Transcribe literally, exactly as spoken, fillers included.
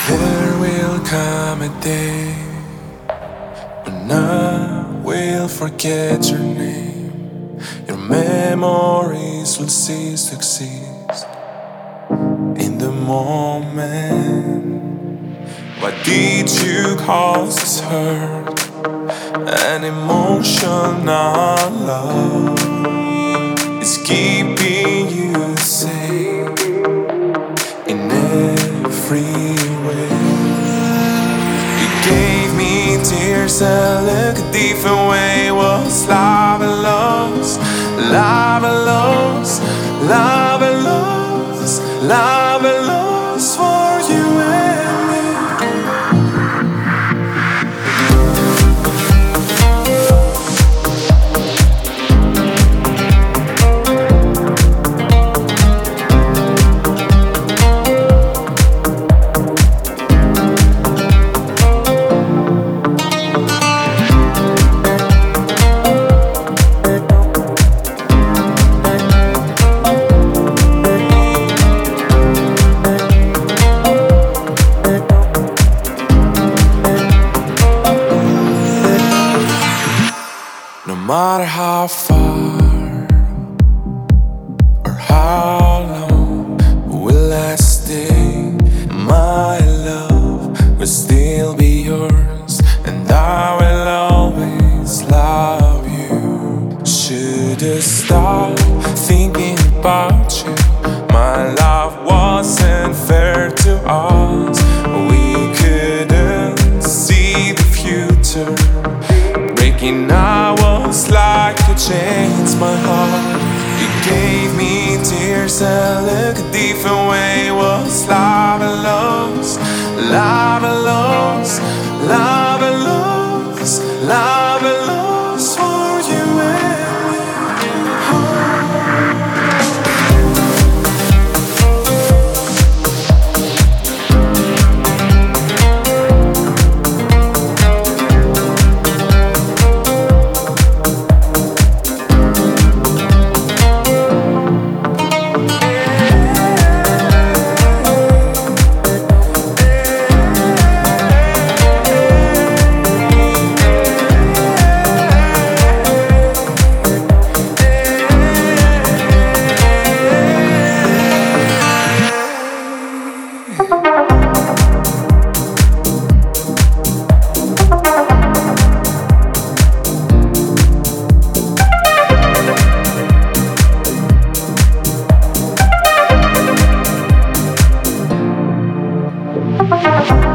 There will come a day when I will forget your name. Your memories will cease to exist in the moment. Why did you cause this hurt? An emotional love is keeping you safe in every way. You gave me tears and look a different way. Was love and lost, love and lost, love and lost, love and lost for you and me. No matter how far or how long will I stay, my love will still be yours, and I will always love you. Should I stop thinking about you? My love wasn't fair to us. We couldn't see the future. Breaking hours like you changed my heart. You gave me tears and look a different way. Was love and lost, love and lost, love and lost, love and lost for you and me. Bye.